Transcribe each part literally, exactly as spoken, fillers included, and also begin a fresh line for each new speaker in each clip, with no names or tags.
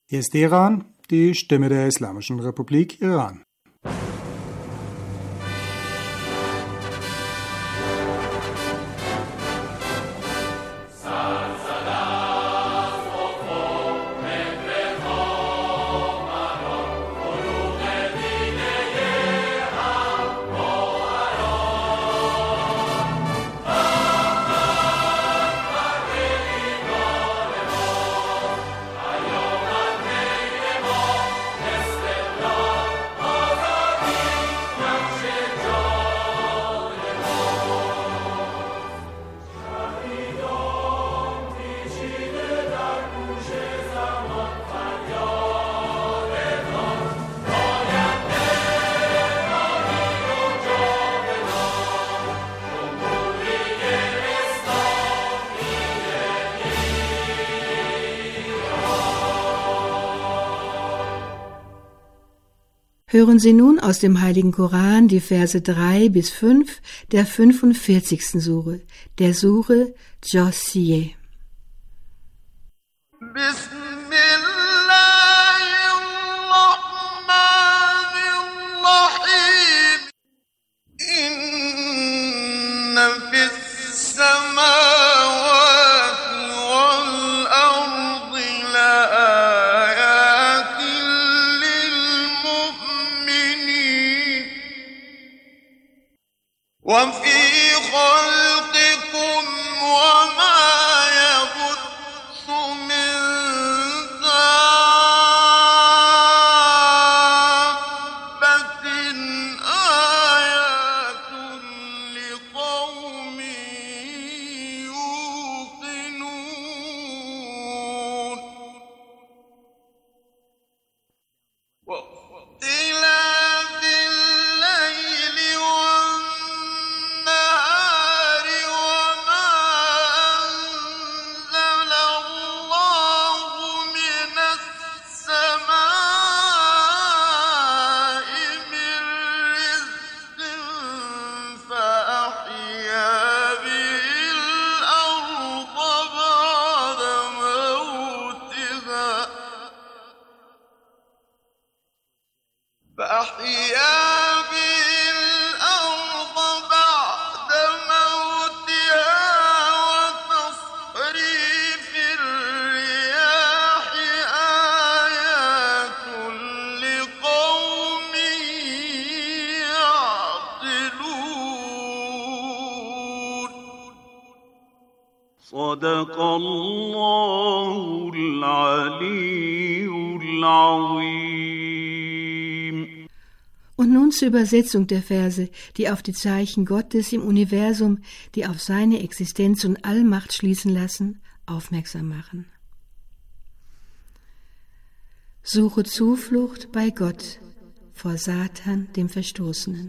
Hier ist Teheran, die Stimme der Islamischen Republik Iran.
Hören Sie nun aus dem Heiligen Koran die Verse drei bis fünf der fünfundvierzigsten Sure, der Sure Jossieh.
وفي خلقكم وما يبث من دابة آيات لقوم يوقنون واختلاف الليل والنهار وما أنزل الله من السماء من رزق فأحيا به الأرض بعد موتها فأحيا به الأرض بعد موتها وتصريف الرياح آيات لقوم يعقلون صدق الله العلي العظيم.
Und nun zur Übersetzung der Verse, die auf die Zeichen Gottes im Universum, die auf seine Existenz und Allmacht schließen lassen, aufmerksam machen. Suche Zuflucht bei Gott vor Satan, dem Verstoßenen.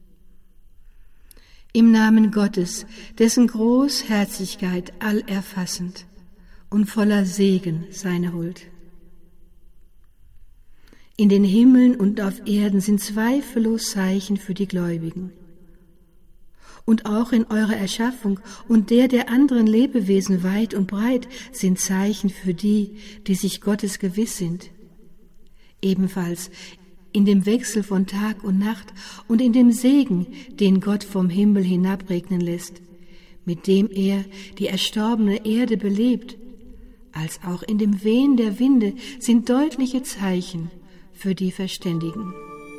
Im Namen Gottes, dessen Großherzigkeit allerfassend und voller Segen seine Huld. In den Himmeln und auf Erden sind zweifellos Zeichen für die Gläubigen. Und auch in eurer Erschaffung und der der anderen Lebewesen weit und breit sind Zeichen für die, die sich Gottes gewiss sind. Ebenfalls in dem Wechsel von Tag und Nacht und in dem Segen, den Gott vom Himmel hinabregnen lässt, mit dem er die erstorbene Erde belebt, als auch in dem Wehen der Winde sind deutliche Zeichen für die Verständigen.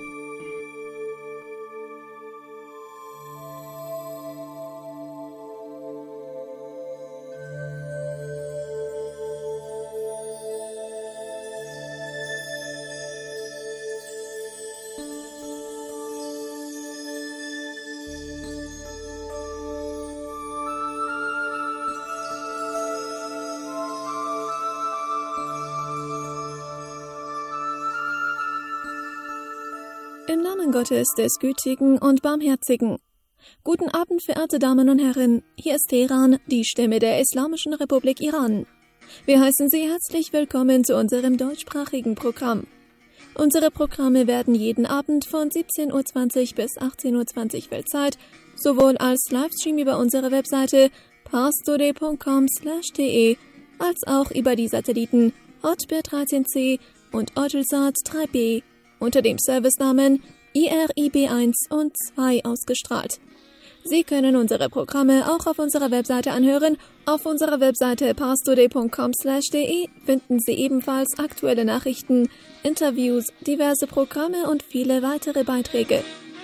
Im Namen Gottes, des Gütigen und Barmherzigen. Guten Abend, verehrte Damen und Herren. Hier ist Teheran, die Stimme der Islamischen Republik Iran. Wir heißen Sie herzlich willkommen zu unserem deutschsprachigen Programm. Unsere Programme werden jeden Abend von siebzehn Uhr zwanzig bis achtzehn Uhr zwanzig Weltzeit sowohl als Livestream über unsere Webseite parstoday punkt com slash de als auch über die Satelliten Hotbird dreizehn C und Eutelsat drei B unter dem Servicenamen I R I B eins und zwei ausgestrahlt. Sie können unsere Programme auch auf unserer Webseite anhören. Auf unserer Webseite parstoday punkt com slash de finden Sie ebenfalls aktuelle Nachrichten, Interviews, diverse Programme und viele weitere Beiträge.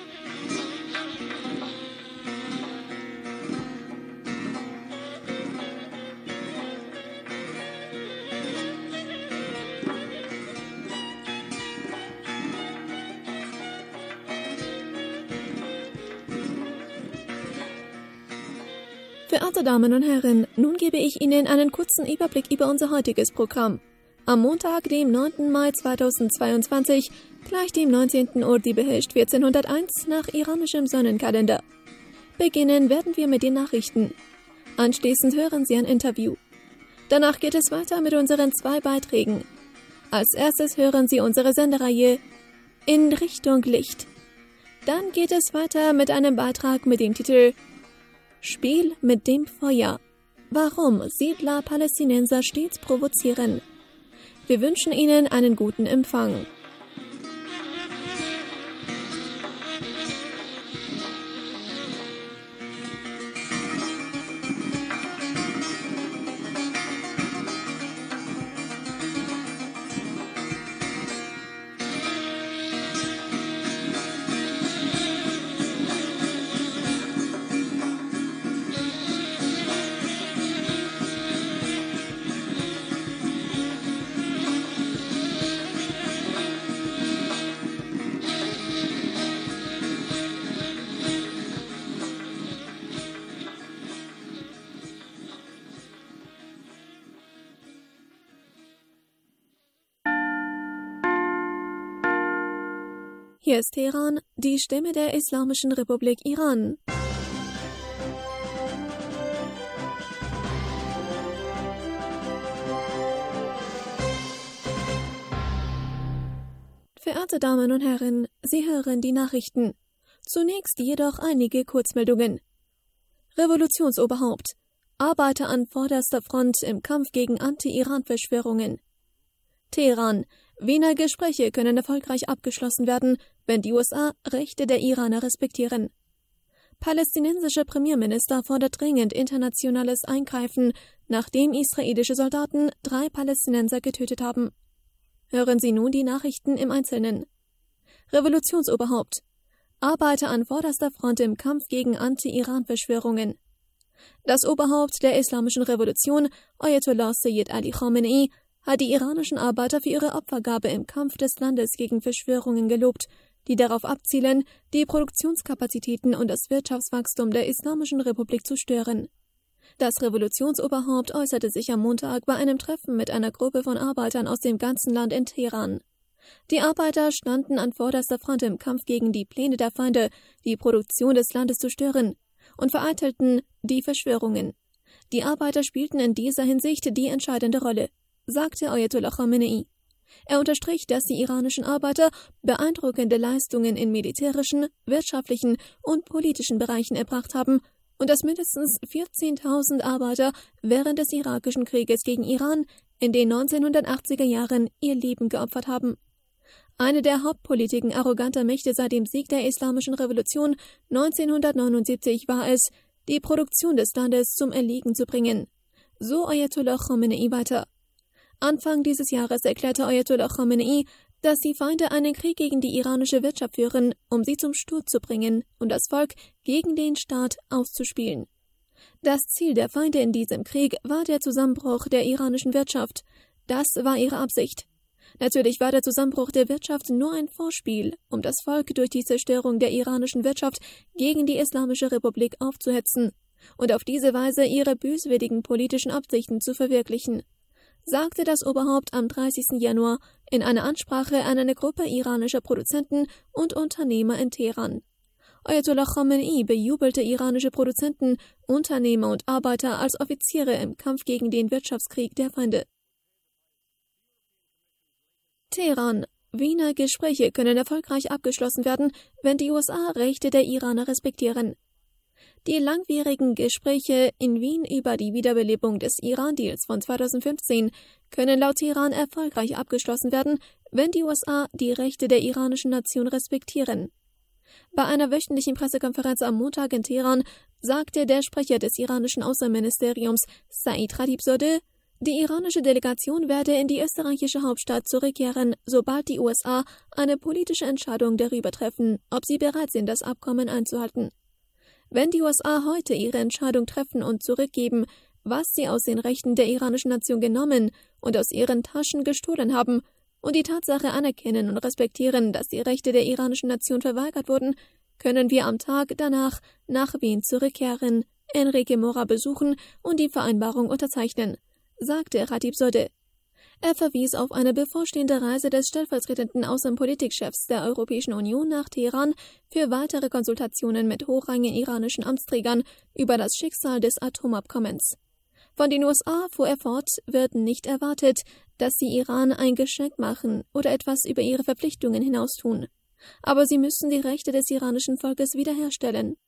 Verehrte Damen und Herren, nun gebe ich Ihnen einen kurzen Überblick über unser heutiges Programm. Am Montag, dem neunten Mai zweitausendzweiundzwanzig, gleich dem neunzehnten Urdi Behesht vierzehnhunderteins nach iranischem Sonnenkalender. Beginnen werden wir mit den Nachrichten. Anschließend hören Sie ein Interview. Danach geht es weiter mit unseren zwei Beiträgen. Als erstes hören Sie unsere Sendereihe In Richtung Licht. Dann geht es weiter mit einem Beitrag mit dem Titel Spiel mit dem Feuer. Warum Siedler Palästinenser stets provozieren. Wir wünschen Ihnen einen guten Empfang. Hier ist Teheran, die Stimme der Islamischen Republik Iran. Verehrte Damen und Herren, Sie hören die Nachrichten. Zunächst jedoch einige Kurzmeldungen. Revolutionsoberhaupt. Arbeiter an vorderster Front im Kampf gegen Anti-Iran-Verschwörungen. Teheran. Wiener Gespräche können erfolgreich abgeschlossen werden, wenn die U S A Rechte der Iraner respektieren. Palästinensischer Premierminister fordert dringend internationales Eingreifen, nachdem israelische Soldaten drei Palästinenser getötet haben. Hören Sie nun die Nachrichten im Einzelnen. Revolutionsoberhaupt. Arbeiter an vorderster Front im Kampf gegen Anti-Iran-Verschwörungen. Das Oberhaupt der Islamischen Revolution, Ayatollah Sayyid Ali Khamenei, hat die iranischen Arbeiter für ihre Opfergabe im Kampf des Landes gegen Verschwörungen gelobt, die darauf abzielen, die Produktionskapazitäten und das Wirtschaftswachstum der Islamischen Republik zu stören. Das Revolutionsoberhaupt äußerte sich am Montag bei einem Treffen mit einer Gruppe von Arbeitern aus dem ganzen Land in Teheran. Die Arbeiter standen an vorderster Front im Kampf gegen die Pläne der Feinde, die Produktion des Landes zu stören, und vereitelten die Verschwörungen. Die Arbeiter spielten in dieser Hinsicht die entscheidende Rolle, sagte Ayatollah Khamenei. Er unterstrich, dass die iranischen Arbeiter beeindruckende Leistungen in militärischen, wirtschaftlichen und politischen Bereichen erbracht haben und dass mindestens vierzehntausend Arbeiter während des irakischen Krieges gegen Iran in den neunzehnhundertachtziger Jahren ihr Leben geopfert haben. Eine der Hauptpolitiken arroganter Mächte seit dem Sieg der Islamischen Revolution neunzehnhundertneunundsiebzig war es, die Produktion des Landes zum Erliegen zu bringen. So Ayatollah Khamenei weiter. Anfang dieses Jahres erklärte Ayatollah Khamenei, dass die Feinde einen Krieg gegen die iranische Wirtschaft führen, um sie zum Sturz zu bringen und das Volk gegen den Staat auszuspielen. Das Ziel der Feinde in diesem Krieg war der Zusammenbruch der iranischen Wirtschaft. Das war ihre Absicht. Natürlich war der Zusammenbruch der Wirtschaft nur ein Vorspiel, um das Volk durch die Zerstörung der iranischen Wirtschaft gegen die Islamische Republik aufzuhetzen und auf diese Weise ihre böswilligen politischen Absichten zu verwirklichen, sagte das Oberhaupt am dreißigsten Januar in einer Ansprache an eine Gruppe iranischer Produzenten und Unternehmer in Teheran. Ayatollah Khamenei bejubelte iranische Produzenten, Unternehmer und Arbeiter als Offiziere im Kampf gegen den Wirtschaftskrieg der Feinde. Teheran. Wiener Gespräche können erfolgreich abgeschlossen werden, wenn die U S A Rechte der Iraner respektieren. Die langwierigen Gespräche in Wien über die Wiederbelebung des Iran-Deals von zweitausendfünfzehn können laut Teheran erfolgreich abgeschlossen werden, wenn die U S A die Rechte der iranischen Nation respektieren. Bei einer wöchentlichen Pressekonferenz am Montag in Teheran sagte der Sprecher des iranischen Außenministeriums Said Khatibzadeh, die iranische Delegation werde in die österreichische Hauptstadt zurückkehren, sobald die U S A eine politische Entscheidung darüber treffen, ob sie bereit sind, das Abkommen einzuhalten. Wenn die U S A heute ihre Entscheidung treffen und zurückgeben, was sie aus den Rechten der iranischen Nation genommen und aus ihren Taschen gestohlen haben, und die Tatsache anerkennen und respektieren, dass die Rechte der iranischen Nation verweigert wurden, können wir am Tag danach nach Wien zurückkehren, Enrique Mora besuchen und die Vereinbarung unterzeichnen, sagte Khatibzadeh. Er verwies auf eine bevorstehende Reise des stellvertretenden Außenpolitikchefs der Europäischen Union nach Teheran für weitere Konsultationen mit hochrangigen iranischen Amtsträgern über das Schicksal des Atomabkommens. Von den U S A, fuhr er fort, wird nicht erwartet, dass sie Iran ein Geschenk machen oder etwas über ihre Verpflichtungen hinaus tun. Aber sie müssen die Rechte des iranischen Volkes wiederherstellen.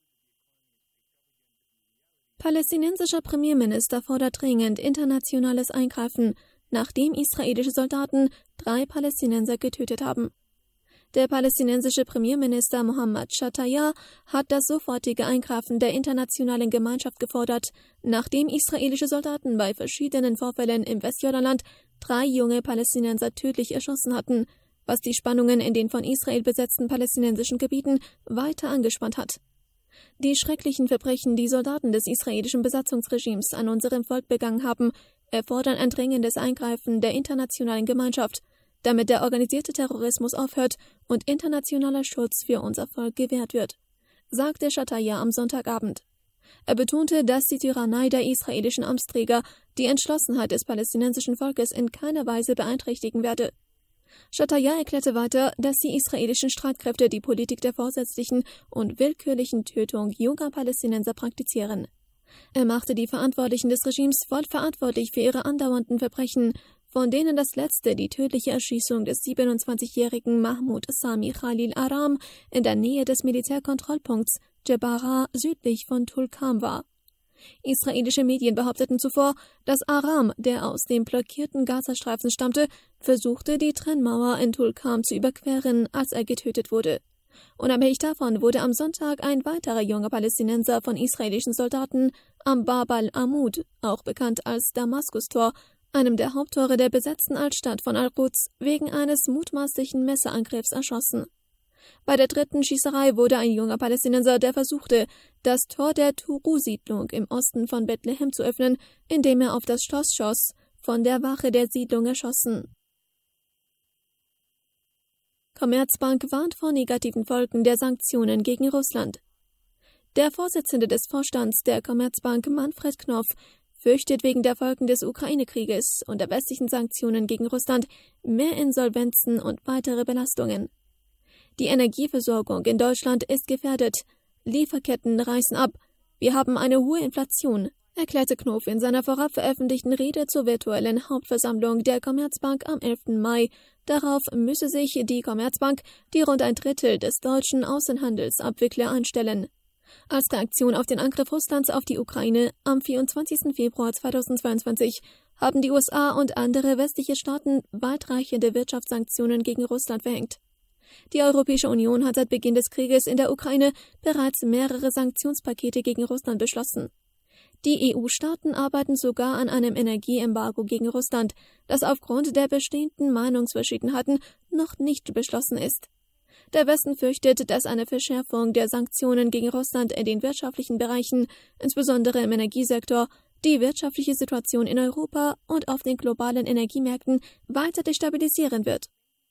Palästinensischer Premierminister fordert dringend internationales Eingreifen, nachdem israelische Soldaten drei Palästinenser getötet haben. Der palästinensische Premierminister Mohammad Shataya hat das sofortige Eingreifen der internationalen Gemeinschaft gefordert, nachdem israelische Soldaten bei verschiedenen Vorfällen im Westjordanland drei junge Palästinenser tödlich erschossen hatten, was die Spannungen in den von Israel besetzten palästinensischen Gebieten weiter angespannt hat. Die schrecklichen Verbrechen, die Soldaten des israelischen Besatzungsregimes an unserem Volk begangen haben, erfordern ein dringendes Eingreifen der internationalen Gemeinschaft, damit der organisierte Terrorismus aufhört und internationaler Schutz für unser Volk gewährt wird, sagte Shataya am Sonntagabend. Er betonte, dass die Tyrannei der israelischen Amtsträger die Entschlossenheit des palästinensischen Volkes in keiner Weise beeinträchtigen werde. Shataya erklärte weiter, dass die israelischen Streitkräfte die Politik der vorsätzlichen und willkürlichen Tötung junger Palästinenser praktizieren. Er machte die Verantwortlichen des Regimes voll verantwortlich für ihre andauernden Verbrechen, von denen das letzte die tödliche Erschießung des siebenundzwanzigjährigen Mahmoud Sami Khalil Aram in der Nähe des Militärkontrollpunkts Jebara südlich von Tulkarm war. Israelische Medien behaupteten zuvor, dass Aram, der aus dem blockierten Gazastreifen stammte, versuchte, die Trennmauer in Tulkarm zu überqueren, als er getötet wurde. Unabhängig davon wurde am Sonntag ein weiterer junger Palästinenser von israelischen Soldaten am Bab al-Amud, auch bekannt als Damaskustor, einem der Haupttore der besetzten Altstadt von Al-Quds, wegen eines mutmaßlichen Messerangriffs erschossen. Bei der dritten Schießerei wurde ein junger Palästinenser, der versuchte, das Tor der Turu-Siedlung im Osten von Bethlehem zu öffnen, indem er auf das Schloss schoss, von der Wache der Siedlung erschossen. Commerzbank warnt vor negativen Folgen der Sanktionen gegen Russland. Der Vorsitzende des Vorstands der Commerzbank, Manfred Knof, fürchtet wegen der Folgen des Ukraine-Krieges und der westlichen Sanktionen gegen Russland mehr Insolvenzen und weitere Belastungen. Die Energieversorgung in Deutschland ist gefährdet. Lieferketten reißen ab. Wir haben eine hohe Inflation, erklärte Knof in seiner vorab veröffentlichten Rede zur virtuellen Hauptversammlung der Commerzbank am elften Mai. Darauf müsse sich die Commerzbank, die rund ein Drittel des deutschen Außenhandels abwickle, einstellen. Als Reaktion auf den Angriff Russlands auf die Ukraine am vierundzwanzigsten Februar zweitausendzweiundzwanzig haben die U S A und andere westliche Staaten weitreichende Wirtschaftssanktionen gegen Russland verhängt. Die Europäische Union hat seit Beginn des Krieges in der Ukraine bereits mehrere Sanktionspakete gegen Russland beschlossen. Die E U-Staaten arbeiten sogar an einem Energieembargo gegen Russland, das aufgrund der bestehenden Meinungsverschiedenheiten noch nicht beschlossen ist. Der Westen fürchtet, dass eine Verschärfung der Sanktionen gegen Russland in den wirtschaftlichen Bereichen, insbesondere im Energiesektor, die wirtschaftliche Situation in Europa und auf den globalen Energiemärkten weiter destabilisieren wird.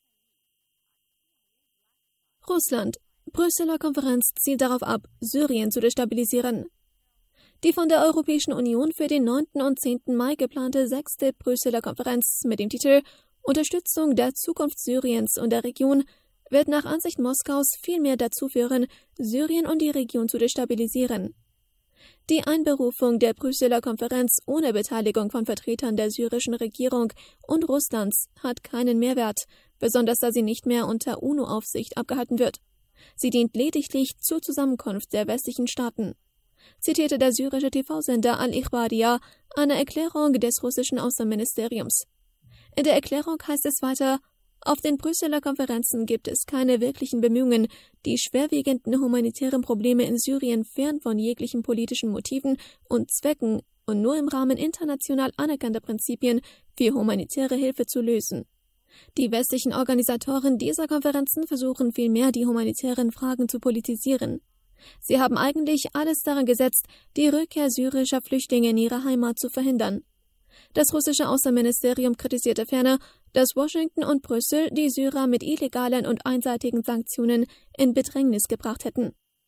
Russland. Brüsseler Konferenz zielt darauf ab, Syrien zu destabilisieren. Die von der Europäischen Union für den neunten und zehnten Mai geplante sechste Brüsseler Konferenz mit dem Titel Unterstützung der Zukunft Syriens und der Region wird nach Ansicht Moskaus vielmehr dazu führen, Syrien und die Region zu destabilisieren. Die Einberufung der Brüsseler Konferenz ohne Beteiligung von Vertretern der syrischen Regierung und Russlands hat keinen Mehrwert, besonders da sie nicht mehr unter UNO-Aufsicht abgehalten wird. Sie dient lediglich zur Zusammenkunft der westlichen Staaten, zitierte der syrische T V-Sender Al-Ikhbariya eine Erklärung des russischen Außenministeriums. In der Erklärung heißt es weiter: Auf den Brüsseler Konferenzen gibt es keine wirklichen Bemühungen, die schwerwiegenden humanitären Probleme in Syrien fern von jeglichen politischen Motiven und Zwecken und nur im Rahmen international anerkannter Prinzipien für humanitäre Hilfe zu lösen. Die westlichen Organisatoren dieser Konferenzen versuchen vielmehr, die humanitären Fragen zu politisieren. Sie haben eigentlich alles daran gesetzt, die Rückkehr syrischer Flüchtlinge in ihre Heimat zu verhindern. Das russische Außenministerium kritisierte ferner, dass Washington und Brüssel die Syrer mit illegalen und einseitigen Sanktionen in Bedrängnis gebracht hätten.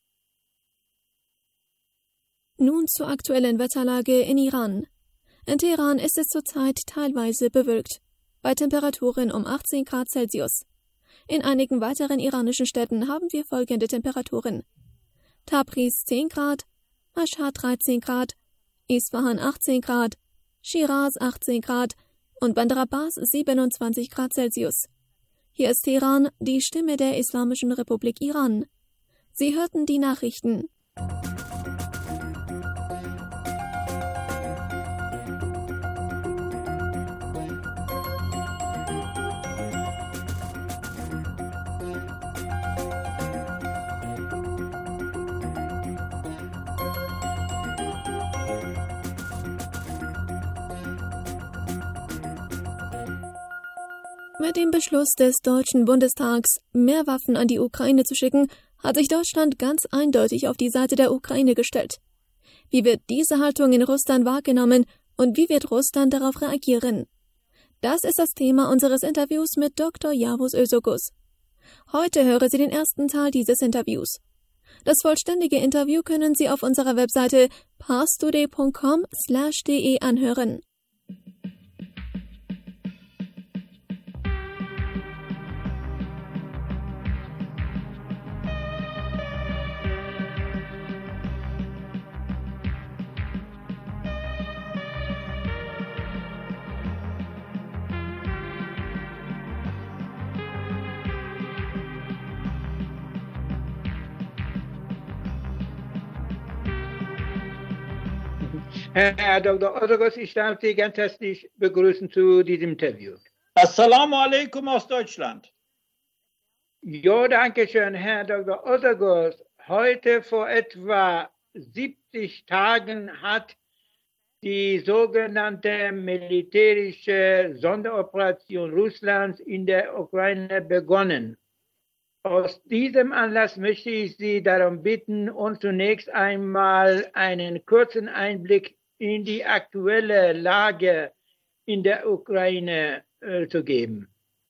Nun zur aktuellen Wetterlage in Iran. In Teheran ist es zurzeit teilweise bewölkt, bei Temperaturen um achtzehn Grad Celsius. In einigen weiteren iranischen Städten haben wir folgende Temperaturen: Tabriz zehn Grad, Mashhad dreizehn Grad, Isfahan achtzehn Grad, Shiraz achtzehn Grad und Bandar Abbas siebenundzwanzig Grad Celsius. Hier ist Teheran, die Stimme der Islamischen Republik Iran. Sie hörten die Nachrichten. Mit dem Beschluss des Deutschen Bundestags, mehr Waffen an die Ukraine zu schicken, hat sich Deutschland ganz eindeutig auf die Seite der Ukraine gestellt. Wie wird diese Haltung in Russland wahrgenommen und wie wird Russland darauf reagieren? Das ist das Thema unseres Interviews mit Doktor Yavuz Özoguz. Heute hören Sie den ersten Teil dieses Interviews. Das vollständige Interview können Sie auf unserer Webseite parstoday punkt com slash de anhören.
Herr Doktor Özoguz, ich darf Sie ganz herzlich begrüßen zu diesem Interview.
Assalamu alaikum aus Deutschland.
Ja, danke schön, Herr Doktor Özoguz. Heute vor etwa siebzig Tagen hat die sogenannte militärische Sonderoperation Russlands in der Ukraine begonnen. Aus diesem Anlass möchte ich Sie darum bitten, uns zunächst einmal einen kurzen Einblick in die aktuelle Lage in der Ukraine äh, zu geben.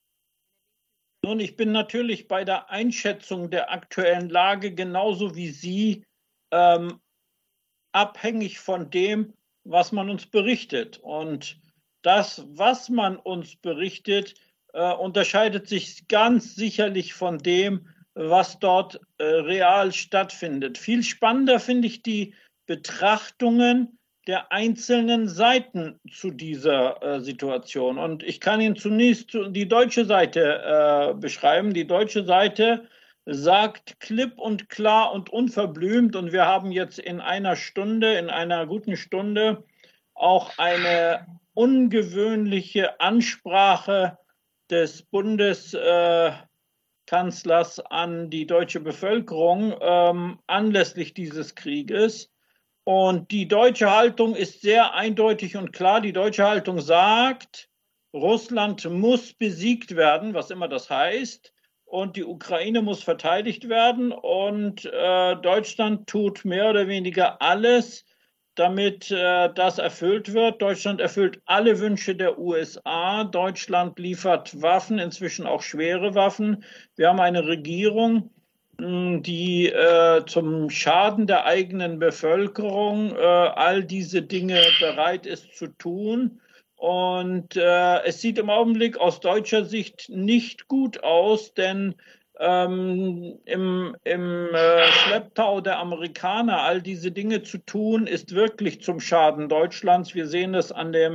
Nun, ich bin natürlich bei der Einschätzung der aktuellen Lage genauso wie Sie ähm, abhängig von dem, was man uns berichtet. Und das, was man uns berichtet, äh, unterscheidet sich ganz sicherlich von dem, was dort äh, real stattfindet. Viel spannender finde ich die Betrachtungen der einzelnen Seiten zu dieser äh, Situation. Und ich kann Ihnen zunächst die deutsche Seite äh, beschreiben. Die deutsche Seite sagt klipp und klar und unverblümt, und wir haben jetzt in einer Stunde, in einer guten Stunde auch eine ungewöhnliche Ansprache des Bundeskanzlers äh, an die deutsche Bevölkerung ähm, anlässlich dieses Krieges. Und die deutsche Haltung ist sehr eindeutig und klar. Die deutsche Haltung sagt, Russland muss besiegt werden, was immer das heißt, und die Ukraine muss verteidigt werden. Und äh, Deutschland tut mehr oder weniger alles, damit äh, das erfüllt wird. Deutschland erfüllt alle Wünsche der U S A. Deutschland liefert Waffen, inzwischen auch schwere Waffen. Wir haben eine Regierung, die äh, zum Schaden der eigenen Bevölkerung äh, all diese Dinge bereit ist zu tun. Und äh, es sieht im Augenblick aus deutscher Sicht nicht gut aus, denn ähm, im, im äh, Schlepptau der Amerikaner all diese Dinge zu tun, ist wirklich zum Schaden Deutschlands. Wir sehen es an dem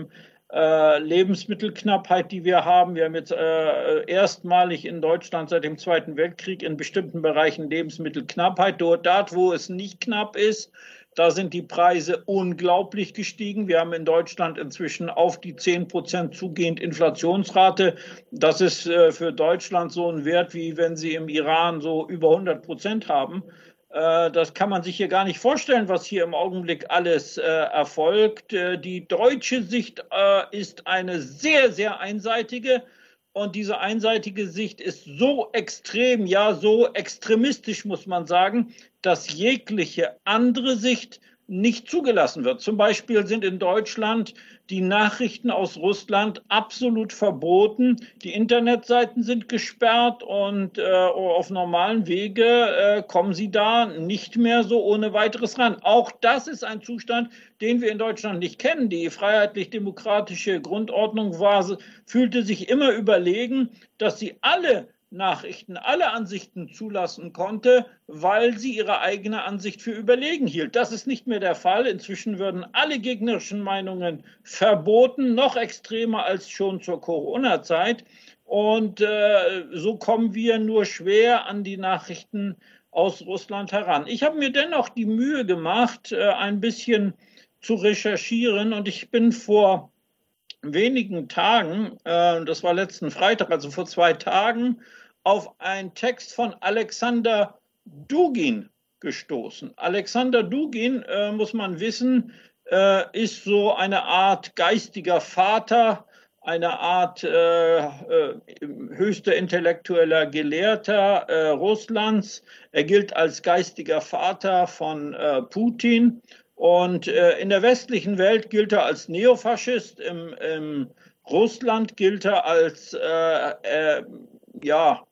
äh, Lebensmittelknappheit, die wir haben. Wir haben jetzt äh, erstmalig in Deutschland seit dem Zweiten Weltkrieg in bestimmten Bereichen Lebensmittelknappheit. Dort, dort wo es nicht knapp ist, da sind die Preise unglaublich gestiegen. Wir haben in Deutschland inzwischen auf die zehn Prozent zugehend Inflationsrate. Das ist äh, für Deutschland so ein Wert, wie wenn Sie im Iran so über hundert Prozent haben. Äh, das kann man sich hier gar nicht vorstellen, was hier im Augenblick alles äh, erfolgt. Äh, die deutsche Sicht äh, ist eine sehr, sehr einseitige. Und diese einseitige Sicht ist so extrem, ja so extremistisch, muss man sagen, dass jegliche andere Sicht nicht zugelassen wird. Zum Beispiel sind in Deutschland die Nachrichten aus Russland absolut verboten. Die Internetseiten sind gesperrt und äh, auf normalen Wege äh, kommen sie da nicht mehr so ohne weiteres ran. Auch das ist ein Zustand, den wir in Deutschland nicht kennen. Die freiheitlich-demokratische Grundordnung war, fühlte sich immer überlegen, dass sie alle Nachrichten, alle Ansichten zulassen konnte, weil sie ihre eigene Ansicht für überlegen hielt. Das ist nicht mehr der Fall. Inzwischen würden alle gegnerischen Meinungen verboten, noch extremer als schon zur Corona-Zeit. Und äh, so kommen wir nur schwer an die Nachrichten aus Russland heran. Ich habe mir dennoch die Mühe gemacht, äh, ein bisschen zu recherchieren, und ich bin vor wenigen Tagen, äh, das war letzten Freitag, also vor zwei Tagen, auf einen Text von Alexander Dugin gestoßen. Alexander Dugin, äh, muss man wissen, äh, ist so eine Art geistiger Vater, eine Art äh, äh, höchster intellektueller Gelehrter äh, Russlands. Er gilt als geistiger Vater von äh, Putin. Und äh, in der westlichen Welt gilt er als Neofaschist, im, im Russland gilt er als äh, äh, ja,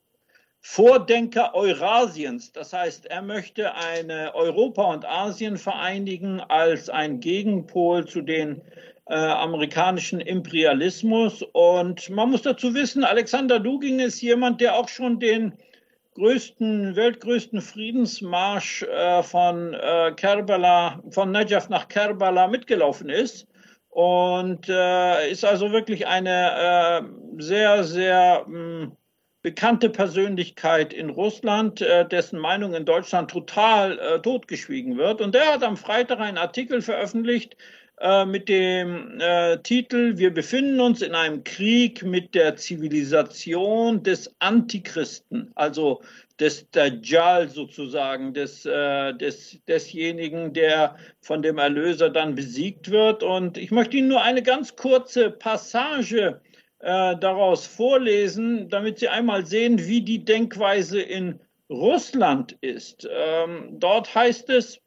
Vordenker Eurasiens. Das heißt, er möchte eine Europa und Asien vereinigen als ein Gegenpol zu den äh, amerikanischen Imperialismus. Und man muss dazu wissen, Alexander Dugin ist jemand, der auch schon den größten, weltgrößten Friedensmarsch äh, von äh, Kerbala, von Najaf nach Kerbala mitgelaufen ist. Und äh, ist also wirklich eine äh, sehr, sehr mh, bekannte Persönlichkeit in Russland, äh, dessen Meinung in Deutschland total äh, totgeschwiegen wird. Und der hat am Freitag einen Artikel veröffentlicht äh, mit dem äh, Titel „Wir befinden uns in einem Krieg mit der Zivilisation des Antichristen", also des Dajjal sozusagen, des, äh, des, desjenigen, der von dem Erlöser dann besiegt wird. Und ich möchte Ihnen nur eine ganz kurze Passage Äh, daraus vorlesen, damit Sie einmal sehen, wie die Denkweise in Russland ist. Ähm, dort heißt es,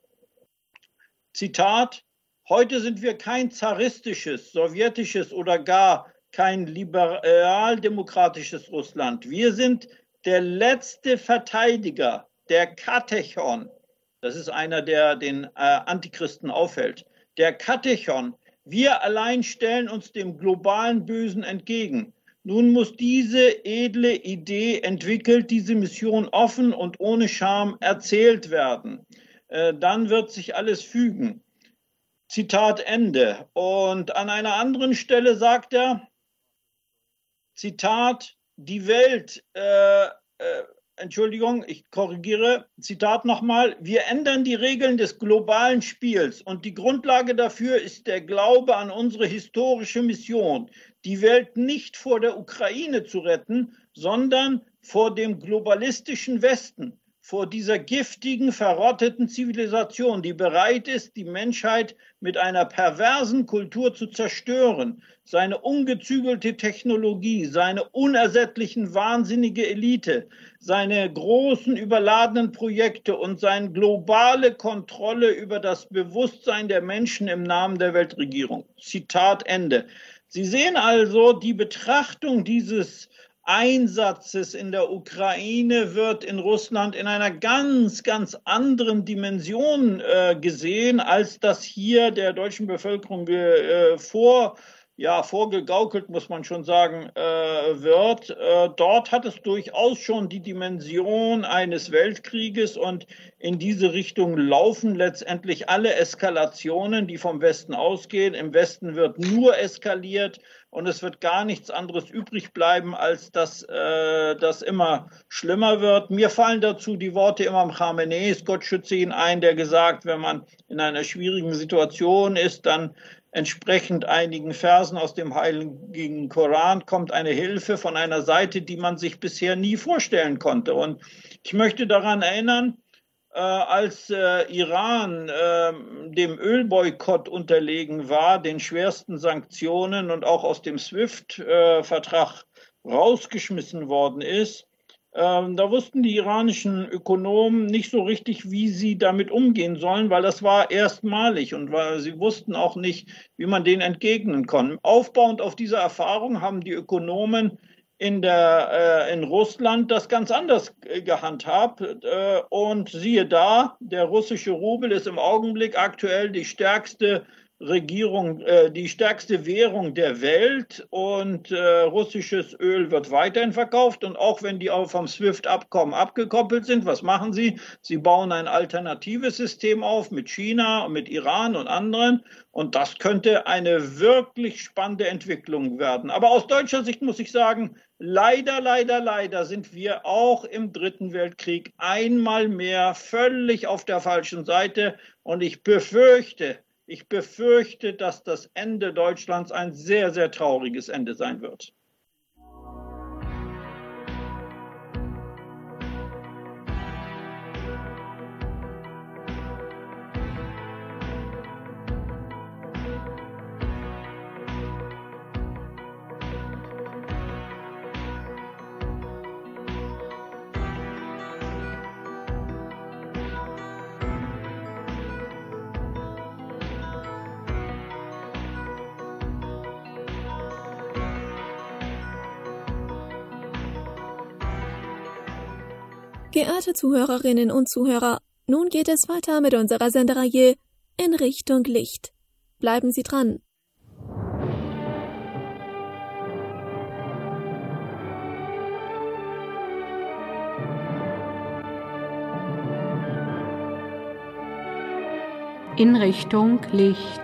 Zitat, „Heute sind wir kein zaristisches, sowjetisches oder gar kein liberal-demokratisches Russland. Wir sind der letzte Verteidiger, der Katechon." Das ist einer, der den äh, Antichristen aufhält. Der Katechon. „Wir allein stellen uns dem globalen Bösen entgegen. Nun muss diese edle Idee entwickelt, diese Mission offen und ohne Scham erzählt werden. Äh, dann wird sich alles fügen." Zitat Ende. Und an einer anderen Stelle sagt er, Zitat, "Die Welt, äh, äh, Entschuldigung, ich korrigiere, Zitat nochmal, "Wir ändern die Regeln des globalen Spiels und die Grundlage dafür ist der Glaube an unsere historische Mission, die Welt nicht vor der Ukraine zu retten, sondern vor dem globalistischen Westen, vor dieser giftigen, verrotteten Zivilisation, die bereit ist, die Menschheit mit einer perversen Kultur zu zerstören, seine ungezügelte Technologie, seine unersättlichen wahnsinnige Elite, seine großen überladenen Projekte und seine globale Kontrolle über das Bewusstsein der Menschen im Namen der Weltregierung." Zitat Ende. Sie sehen also, die Betrachtung dieses Einsatzes in der Ukraine wird in Russland in einer ganz, ganz anderen Dimension äh, gesehen, als das hier der deutschen Bevölkerung äh, vor, ja, vorgegaukelt, muss man schon sagen, äh, wird. Äh, dort hat es durchaus schon die Dimension eines Weltkrieges und in diese Richtung laufen letztendlich alle Eskalationen, die vom Westen ausgehen. Im Westen wird nur eskaliert und es wird gar nichts anderes übrig bleiben, als dass äh, das immer schlimmer wird. Mir fallen dazu die Worte Imam Khameneis, Gott schütze ihn, ein, der gesagt, wenn man in einer schwierigen Situation ist, dann entsprechend einigen Versen aus dem heiligen Koran kommt eine Hilfe von einer Seite, die man sich bisher nie vorstellen konnte. Und ich möchte daran erinnern, äh, als äh, Iran äh, dem Ölboykott unterlegen war, den schwersten Sanktionen und auch aus dem SWIFT-Vertrag rausgeschmissen worden ist, Ähm, da wussten die iranischen Ökonomen nicht so richtig, wie sie damit umgehen sollen, weil das war erstmalig und weil sie wussten auch nicht, wie man denen entgegnen kann. Aufbauend auf dieser Erfahrung haben die Ökonomen in, der, äh, in Russland das ganz anders äh, gehandhabt. Äh, und siehe da, der russische Rubel ist im Augenblick aktuell die stärkste Regierung, äh, die stärkste Währung der Welt und äh, russisches Öl wird weiterhin verkauft und auch wenn die auch vom SWIFT-Abkommen abgekoppelt sind, was machen sie? Sie bauen ein alternatives System auf mit China und mit Iran und anderen und das könnte eine wirklich spannende Entwicklung werden. Aber aus deutscher Sicht muss ich sagen, leider, leider, leider sind wir auch im Dritten Weltkrieg einmal mehr völlig auf der falschen Seite und ich befürchte, Ich befürchte, dass das Ende Deutschlands ein sehr, sehr trauriges Ende sein wird.
Geehrte Zuhörerinnen und Zuhörer, nun geht es weiter mit unserer Sendereihe In Richtung Licht. Bleiben Sie dran.
In Richtung Licht.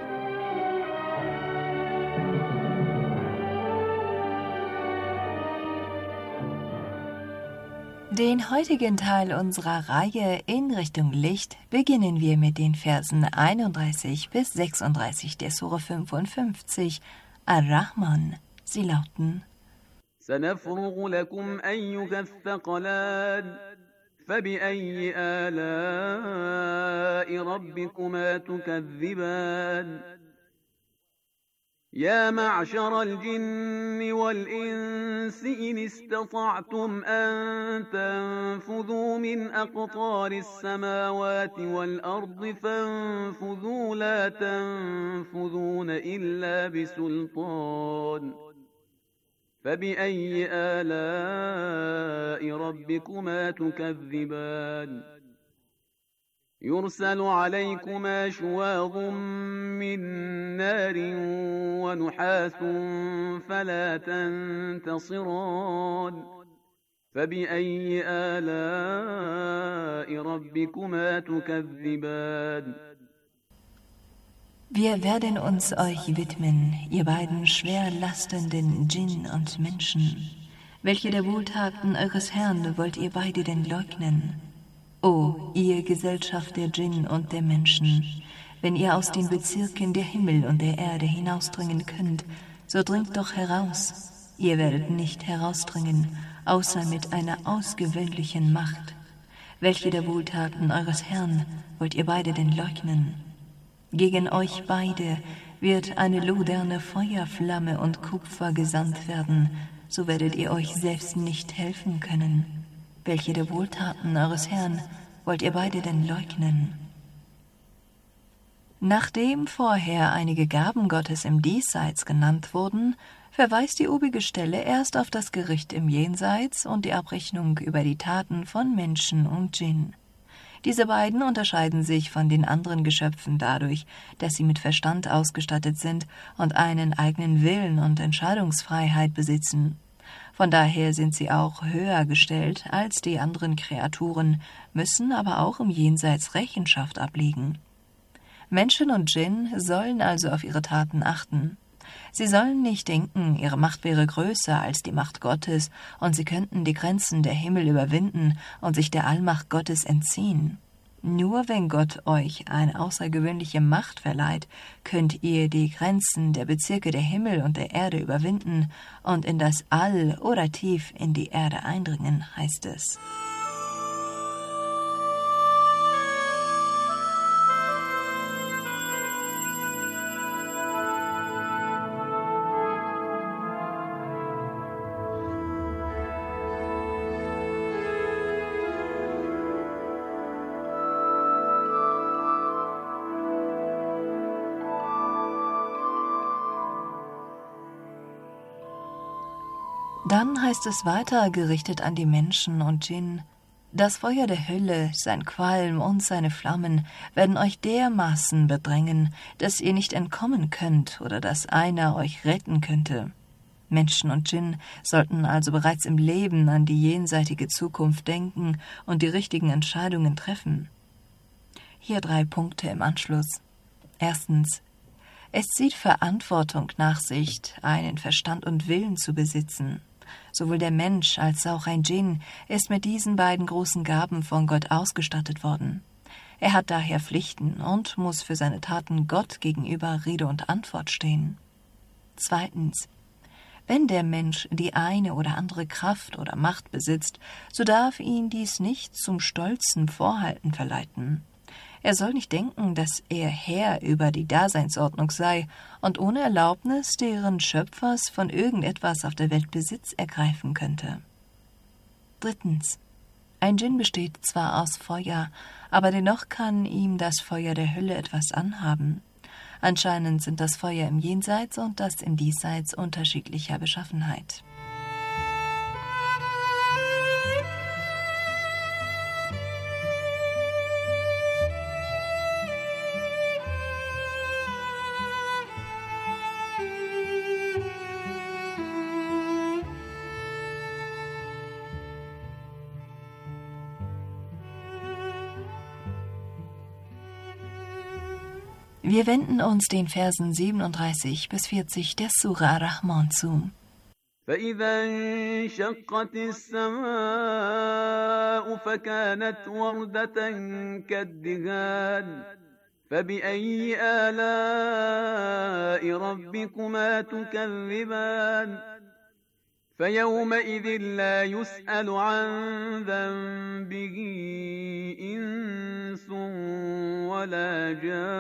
Den heutigen Teil unserer Reihe In Richtung Licht beginnen wir mit den Versen einunddreißig bis sechsunddreißig der Sure fünfundfünfzig, Ar-Rahman. Sie lauten:
سنفرغ لكم أيها الثقلان فبأي آلاء ربكما تكذبان يا معشر الجن والإنس إن استطعتم أن تنفذوا من أقطار السماوات والأرض فانفذوا لا تنفذون إلا بسلطان فبأي آلاء ربكما تكذبان يرسل عليكما شواظ من نار ونحاس فلا تنتصران فبأي آلاء ربكما تكذبان
Wir werden uns euch widmen, ihr beiden schwer lastenden Djinn und Menschen. Welche der Wohltaten eures Herrn wollt ihr beide denn leugnen? O, ihr Gesellschaft der Djinn und der Menschen, wenn ihr aus den Bezirken der Himmel und der Erde hinausdringen könnt, so dringt doch heraus. Ihr werdet nicht herausdringen, außer mit einer ausgewöhnlichen Macht. Welche der Wohltaten eures Herrn wollt ihr beide denn leugnen? Gegen euch beide wird eine loderne Feuerflamme und Kupfer gesandt werden, so werdet ihr euch selbst nicht helfen können. Welche der Wohltaten eures Herrn wollt ihr beide denn leugnen? Nachdem vorher einige Gaben Gottes im Diesseits genannt wurden, verweist die obige Stelle erst auf das Gericht im Jenseits und die Abrechnung über die Taten von Menschen und Djinn. Diese beiden unterscheiden sich von den anderen Geschöpfen dadurch, dass sie mit Verstand ausgestattet sind und einen eigenen Willen und Entscheidungsfreiheit besitzen. Von daher sind sie auch höher gestellt als die anderen Kreaturen, müssen aber auch im Jenseits Rechenschaft ablegen. Menschen und Djinn sollen also auf ihre Taten achten. Sie sollen nicht denken, ihre Macht wäre größer als die Macht Gottes und sie könnten die Grenzen der Himmel überwinden und sich der Allmacht Gottes entziehen. Nur wenn Gott euch eine außergewöhnliche Macht verleiht, könnt ihr die Grenzen der Bezirke der Himmel und der Erde überwinden und in das All oder tief in die Erde eindringen, heißt es. Dann heißt es weiter, gerichtet an die Menschen und Djinn: Das Feuer der Hölle, sein Qualm und seine Flammen werden euch dermaßen bedrängen, dass ihr nicht entkommen könnt oder dass einer euch retten könnte. Menschen und Djinn sollten also bereits im Leben an die jenseitige Zukunft denken und die richtigen Entscheidungen treffen. Hier drei Punkte im Anschluss. Erstens: Es zieht Verantwortung nach sich, einen Verstand und Willen zu besitzen. Sowohl der Mensch als auch ein Djinn ist mit diesen beiden großen Gaben von Gott ausgestattet worden. Er hat daher Pflichten und muss für seine Taten Gott gegenüber Rede und Antwort stehen. Zweitens: Wenn der Mensch die eine oder andere Kraft oder Macht besitzt, so darf ihn dies nicht zum stolzen Vorhalten verleiten. Er soll nicht denken, dass er Herr über die Daseinsordnung sei und ohne Erlaubnis deren Schöpfers von irgendetwas auf der Welt Besitz ergreifen könnte. Drittens: Ein Djinn besteht zwar aus Feuer, aber dennoch kann ihm das Feuer der Hölle etwas anhaben. Anscheinend sind das Feuer im Jenseits und das im Diesseits unterschiedlicher Beschaffenheit. Wir wenden uns den Versen siebenunddreißig bis vierzig der Sura Ar-Rahman zu.
فإذا انشقت السماء فكانت وردة كالدهان فبأي آلاء ربكما تكذبان فيومئذ لا يسأل عن ذنبه إنس ولا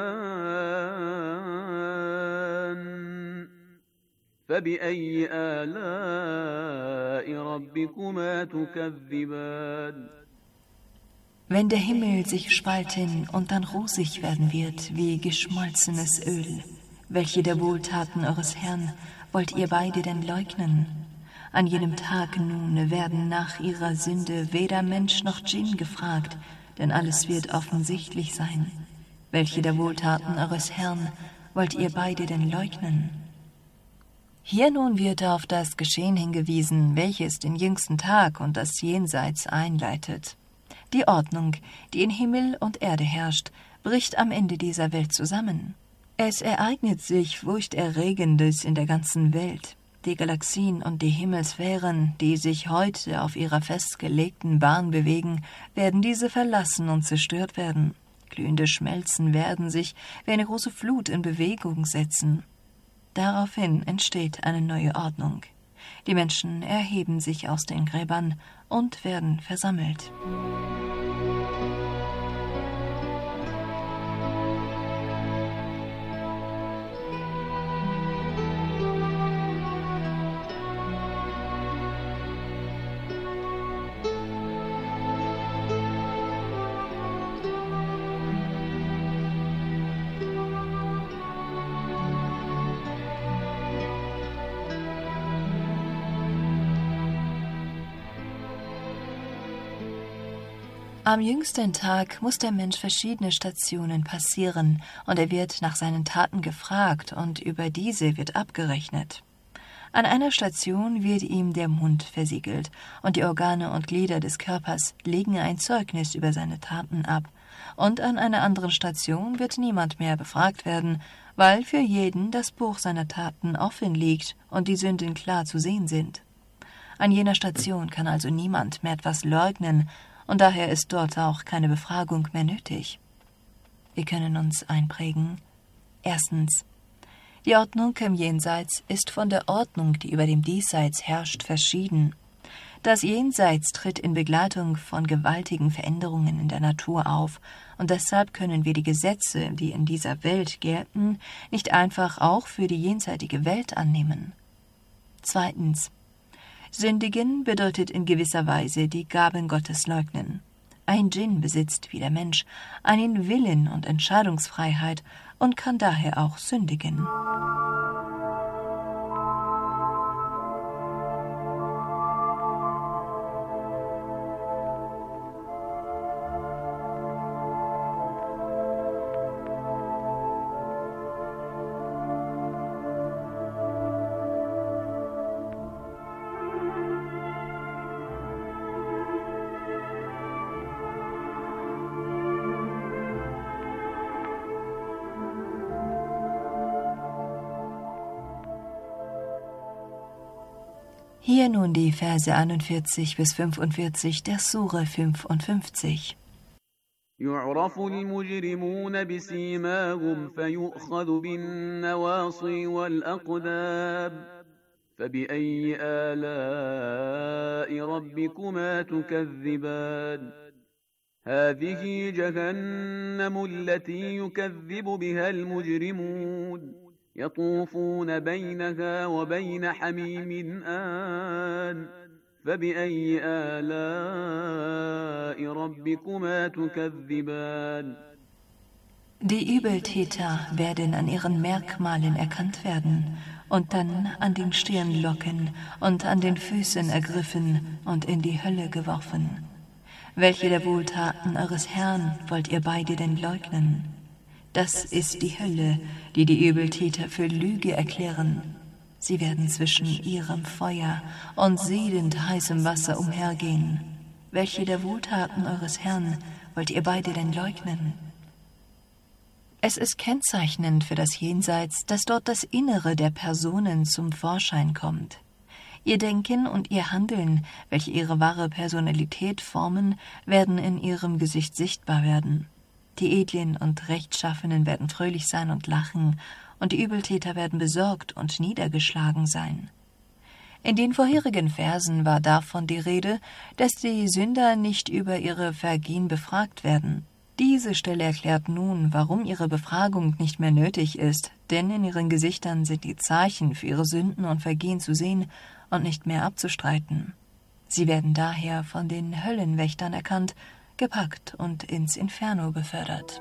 جان فبأي آلاء ربكما تكذبان.
Wenn der Himmel sich spalten und dann rosig werden wird wie geschmolzenes Öl, welche der Wohltaten eures Herrn wollt ihr beide denn leugnen? An jenem Tag nun werden nach ihrer Sünde weder Mensch noch Djinn gefragt, denn alles wird offensichtlich sein. Welche der Wohltaten eures Herrn wollt ihr beide denn leugnen? Hier nun wird auf das Geschehen hingewiesen, welches den jüngsten Tag und das Jenseits einleitet. Die Ordnung, die in Himmel und Erde herrscht, bricht am Ende dieser Welt zusammen. Es ereignet sich Furchterregendes in der ganzen Welt. Die Galaxien und die Himmelssphären, die sich heute auf ihrer festgelegten Bahn bewegen, werden diese verlassen und zerstört werden. Glühende Schmelzen werden sich wie eine große Flut in Bewegung setzen. Daraufhin entsteht eine neue Ordnung. Die Menschen erheben sich aus den Gräbern und werden versammelt. Am jüngsten Tag muss der Mensch verschiedene Stationen passieren, und er wird nach seinen Taten gefragt, und über diese wird abgerechnet. An einer Station wird ihm der Mund versiegelt, und die Organe und Glieder des Körpers legen ein Zeugnis über seine Taten ab, und an einer anderen Station wird niemand mehr befragt werden, weil für jeden das Buch seiner Taten offen liegt und die Sünden klar zu sehen sind. An jener Station kann also niemand mehr etwas leugnen, und daher ist dort auch keine Befragung mehr nötig. Wir können uns einprägen. Erstens. Die Ordnung im Jenseits ist von der Ordnung, die über dem Diesseits herrscht, verschieden. Das Jenseits tritt in Begleitung von gewaltigen Veränderungen in der Natur auf, und deshalb können wir die Gesetze, die in dieser Welt gelten, nicht einfach auch für die jenseitige Welt annehmen. Zweitens. Sündigen bedeutet in gewisser Weise die Gaben Gottes leugnen. Ein Djinn besitzt wie der Mensch einen Willen und Entscheidungsfreiheit und kann daher auch sündigen. Hier nun die Verse einundvierzig bis fünfundvierzig der Sure fünfundfünfzig.
يعرف المجرمون بسيماهم فيؤخذ بالنواصي والأقدام فبأي آلاء ربكما تكذبان هذه جهنم التي يكذب بها المجرمون يطوفون بينها وبين حميم آن فبأي آلاء ربكما تكذبان.
Die Übeltäter werden an ihren Merkmalen erkannt werden und dann an den Stirnlocken und an den Füßen ergriffen und in die Hölle geworfen. Welche der Wohltaten eures Herrn wollt ihr beide denn leugnen? Das ist die Hölle, die die Übeltäter für Lüge erklären. Sie werden zwischen ihrem Feuer und siedend heißem Wasser umhergehen. Welche der Wohltaten eures Herrn wollt ihr beide denn leugnen? Es ist kennzeichnend für das Jenseits, dass dort das Innere der Personen zum Vorschein kommt. Ihr Denken und ihr Handeln, welche ihre wahre Personalität formen, werden in ihrem Gesicht sichtbar werden. Die Edlen und Rechtschaffenen werden fröhlich sein und lachen, und die Übeltäter werden besorgt und niedergeschlagen sein. In den vorherigen Versen war davon die Rede, dass die Sünder nicht über ihre Vergehen befragt werden. Diese Stelle erklärt nun, warum ihre Befragung nicht mehr nötig ist, denn in ihren Gesichtern sind die Zeichen für ihre Sünden und Vergehen zu sehen und nicht mehr abzustreiten. Sie werden daher von den Höllenwächtern erkannt, gepackt und ins Inferno befördert.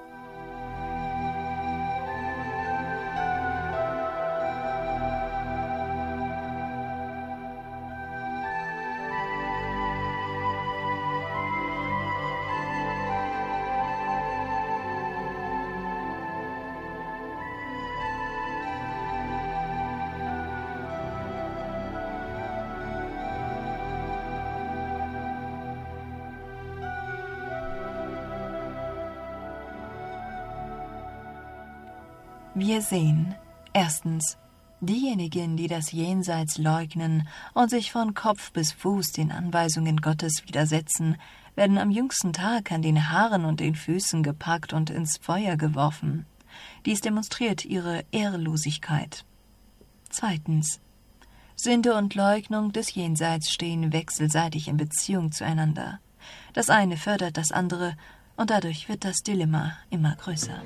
Wir sehen, erstens, diejenigen, die das Jenseits leugnen und sich von Kopf bis Fuß den Anweisungen Gottes widersetzen, werden am jüngsten Tag an den Haaren und den Füßen gepackt und ins Feuer geworfen. Dies demonstriert ihre Ehrlosigkeit. Zweitens, Sünde und Leugnung des Jenseits stehen wechselseitig in Beziehung zueinander. Das eine fördert das andere, und dadurch wird das Dilemma immer größer.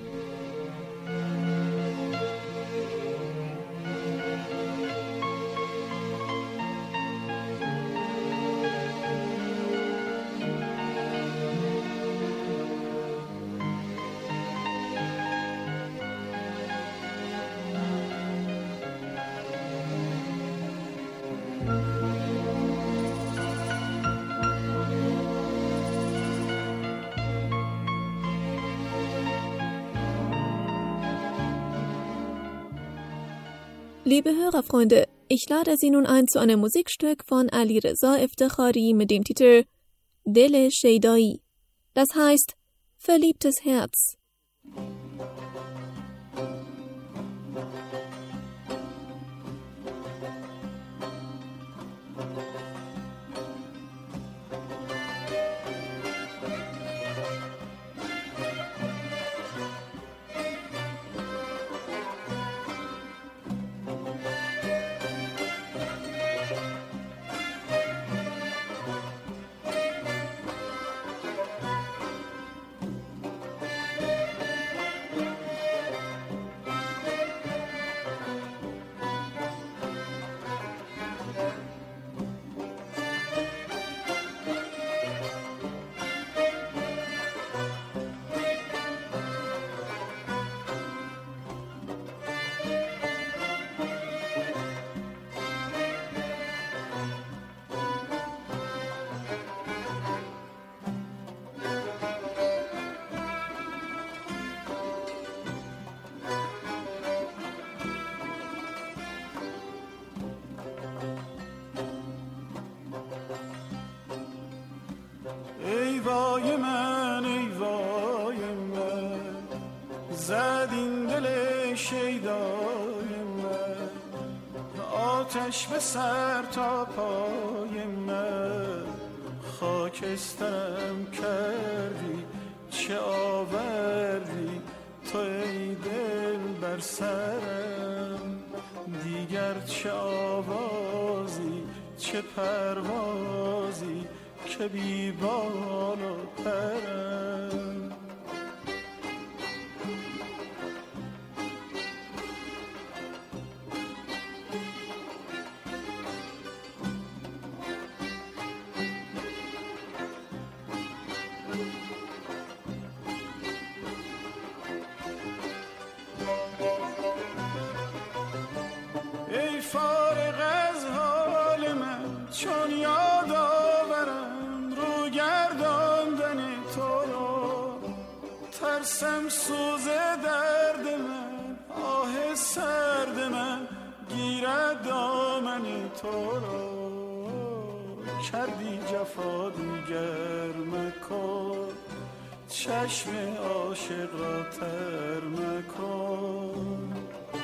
Liebe Hörerfreunde, ich lade Sie nun ein zu einem Musikstück von Ali Reza Eftekhari mit dem Titel Dil Sheidai. Das heißt verliebtes Herz.
ای وای من ای وای من زد این دل شیدای من آتش به سر تا پای من خاکسترم کردی چه آوردی تو ای دل بر سرم دیگر چه آوازی چه پروازی که بی بال و پرم ای فارغ از حال من چون یاد آورم رو گرداندن تو را ترسم سوز درد من آه سرد من گیرد دامن تو را کردی جفا دیگر مکن چشم عاشق را تر مکن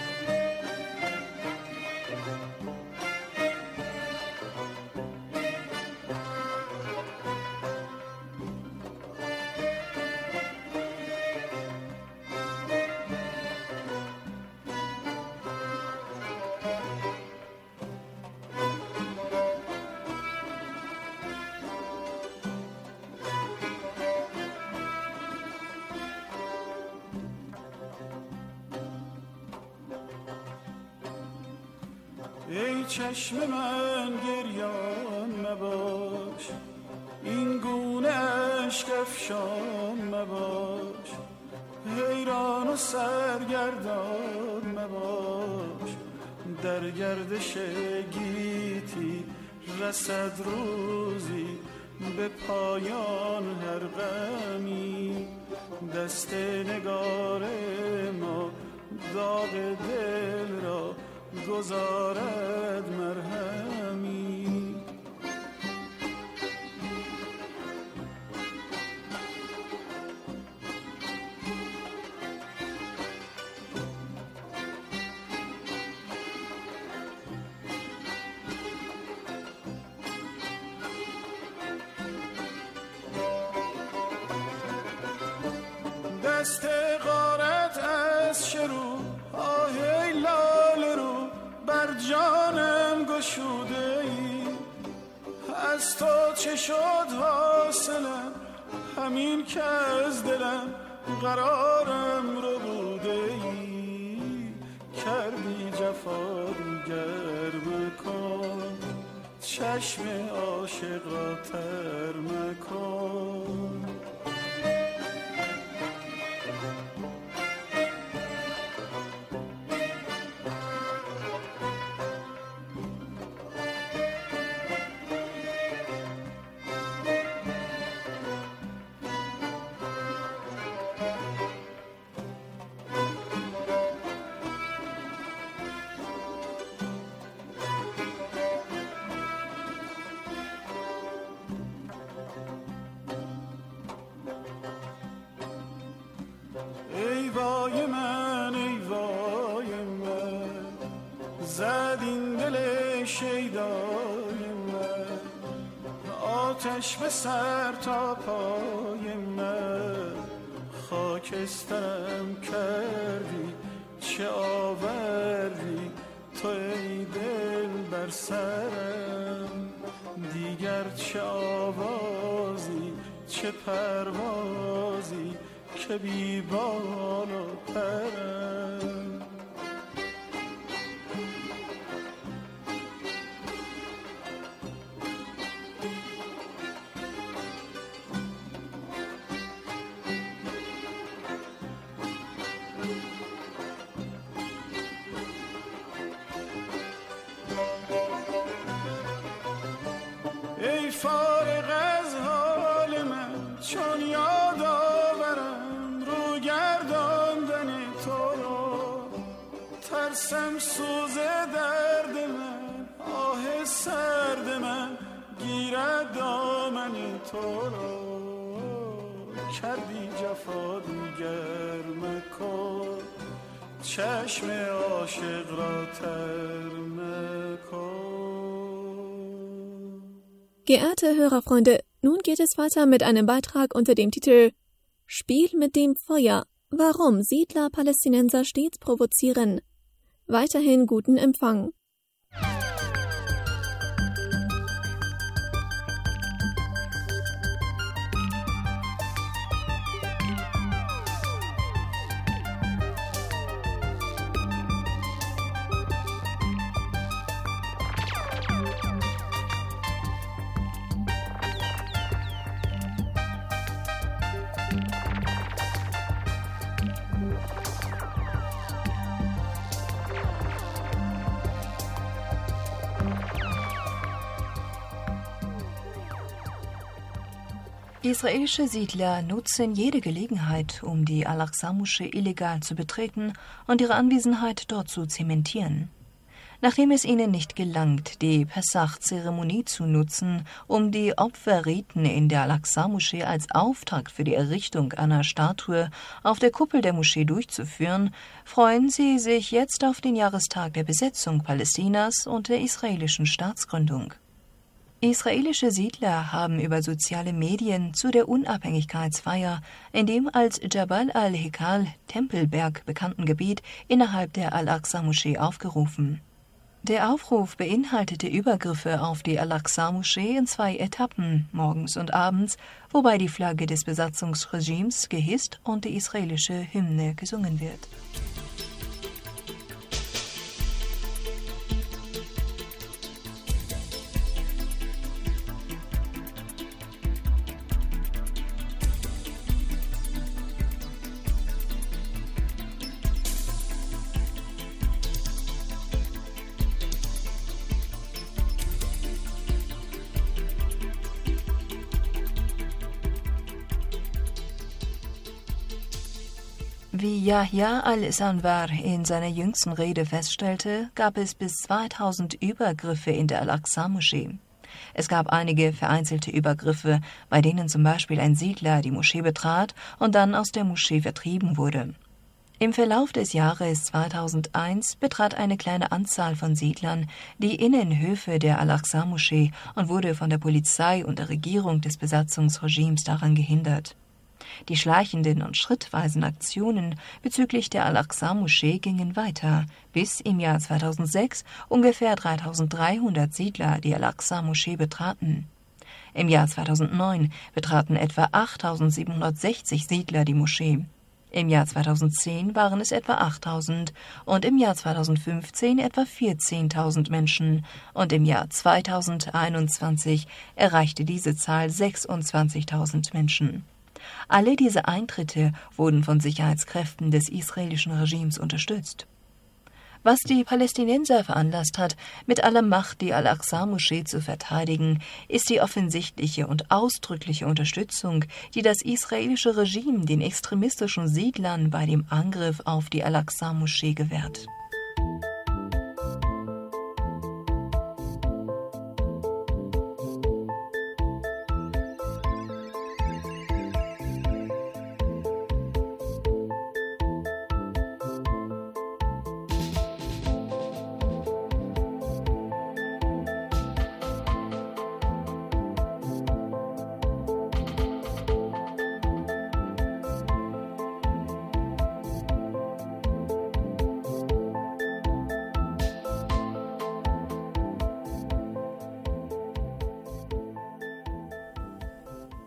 ای چشم من گریان مباش این گونه اشک افشان مباش حیران و سرگردان مباش در گردش گیتی رسد روزی به پایان هر غمی دست نگار ما داغ دل را گذارد مرهمی دست غارت از شروع آه لاله رو بر جانم گشوده ای از تو چه شد حاصلم همین که از دلم قرارم رو بوده ای کردی جفا دیگر مکن چشم عاشق را تر مکن شیدای من، آتش به سر تا پای من، خاکسترم کردی چه آوردی تو ای دل بر سرم، دیگر چه آوازی چه پروازی که بی بال و پرم. ای فارغ از حال من چون یاد آورم رو گرداندن تو را، ترسم سوز درد من آه سرد من گیرد دامن تو را، کردی جفا دیگر مکن چشم عاشق را تر مکن.
Geehrte Hörerfreunde, nun geht es weiter mit einem Beitrag unter dem Titel Spiel mit dem Feuer, warum Siedler Palästinenser stets provozieren. Weiterhin guten Empfang.
Israelische Siedler nutzen jede Gelegenheit, um die Al-Aqsa-Moschee illegal zu betreten und ihre Anwesenheit dort zu zementieren. Nachdem es ihnen nicht gelangt, die Pessach-Zeremonie zu nutzen, um die Opferriten in der Al-Aqsa-Moschee als Auftakt für die Errichtung einer Statue auf der Kuppel der Moschee durchzuführen, freuen sie sich jetzt auf den Jahrestag der Besetzung Palästinas und der israelischen Staatsgründung. Israelische Siedler haben über soziale Medien zu der Unabhängigkeitsfeier in dem als Jabal al-Hekal Tempelberg bekannten Gebiet innerhalb der Al-Aqsa-Moschee aufgerufen. Der Aufruf beinhaltete Übergriffe auf die Al-Aqsa-Moschee in zwei Etappen, morgens und abends, wobei die Flagge des Besatzungsregimes gehisst und die israelische Hymne gesungen wird. Wie Yahya al-Sanwar in seiner jüngsten Rede feststellte, gab es bis zweitausend Übergriffe in der Al-Aqsa-Moschee. Es gab einige vereinzelte Übergriffe, bei denen zum Beispiel ein Siedler die Moschee betrat und dann aus der Moschee vertrieben wurde. Im Verlauf des Jahres zweitausendeins betrat eine kleine Anzahl von Siedlern die Innenhöfe der Al-Aqsa-Moschee und wurde von der Polizei und der Regierung des Besatzungsregimes daran gehindert. Die schleichenden und schrittweisen Aktionen bezüglich der Al-Aqsa-Moschee gingen weiter, bis im Jahr zweitausendsechs ungefähr dreitausenddreihundert Siedler die Al-Aqsa-Moschee betraten. Im Jahr zweitausendneun betraten etwa achttausendsiebenhundertsechzig Siedler die Moschee. Im Jahr zweitausendzehn waren es etwa achttausend und im Jahr zweitausendfünfzehn etwa vierzehntausend Menschen und im Jahr zweitausendeinundzwanzig erreichte diese Zahl sechsundzwanzigtausend Menschen. Alle diese Eintritte wurden von Sicherheitskräften des israelischen Regimes unterstützt. Was die Palästinenser veranlasst hat, mit aller Macht die Al-Aqsa-Moschee zu verteidigen, ist die offensichtliche und ausdrückliche Unterstützung, die das israelische Regime den extremistischen Siedlern bei dem Angriff auf die Al-Aqsa-Moschee gewährt.